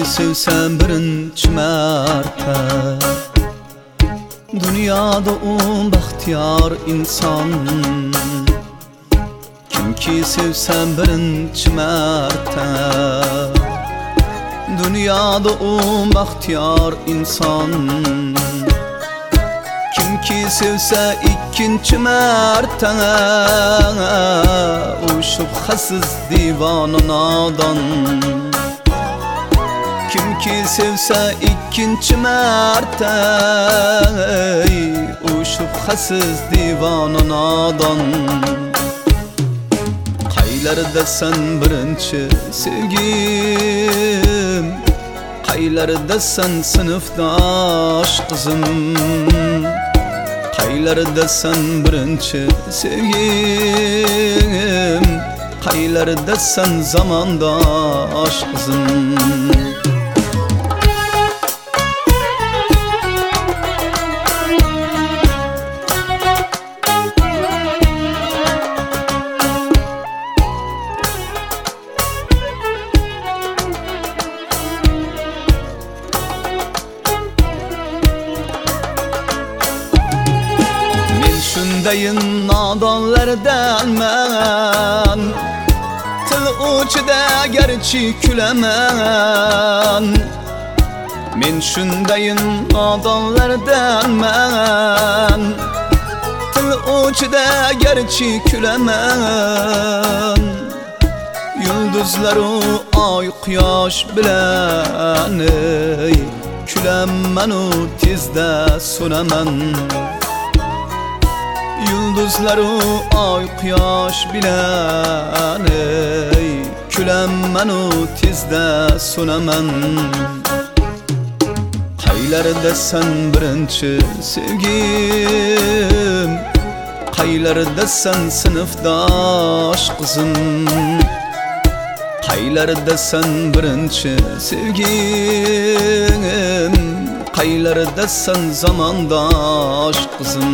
sevsem birinci mərtə Dünyada baxtiyar insan Kimki sevsem birinci mərtə Dünyada baxtiyar insan Kimki sevse ikinci mərtə O şübhəsiz divanı nadan Kimki sevse ikinci mərtə O şübhəsiz divanı nadan Qaylarda sen birinci sevgim Qaylarda sen sınıfdaş kızım Qaylarda sen birinci sevgim Qaylarda sen zamandaş kızım Şundayın nadanlardan mən Til uçda gerçi küləmən Men şundayın nadanlardan mən Til uçda gerçi küləmən Yıldızları ay quyosh bilan Küləmmən o tezda so'naman Yıldızları ay quyosh bilan Küləmmən o tezda so'naman Qaylarda sen birinci sevgim Qaylarda sen sınıfdaş kızım Qaylarda sen birinci sevgim Qaylarda sen zamandaş kızım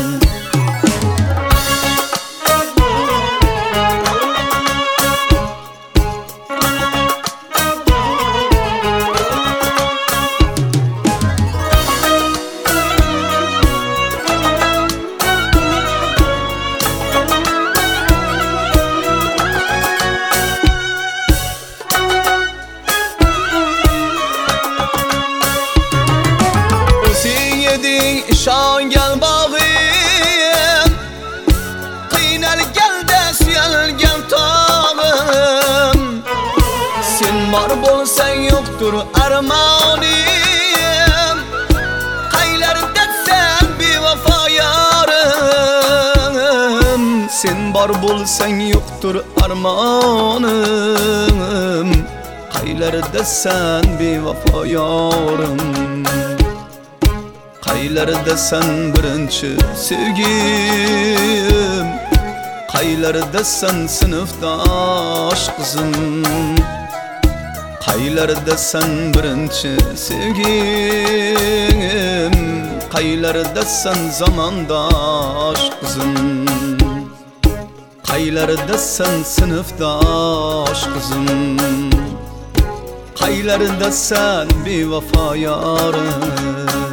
Şan gel bağım Kıynel gel de süyel gel tağım Sen var bolsan yoktur armanım Qaylarda sen bir vefa yarım Sen var bolsan yoktur armanım Qaylarda sen bir vefa yarım Qaylarda sen birinci sevgim Qaylarda sen sınıfdaş kızım Qaylarda sen birinci sevgim Qaylarda sen zamandaş kızım Qaylarda sen sınıfdaş kızım Qaylarda sen bir vefa yarım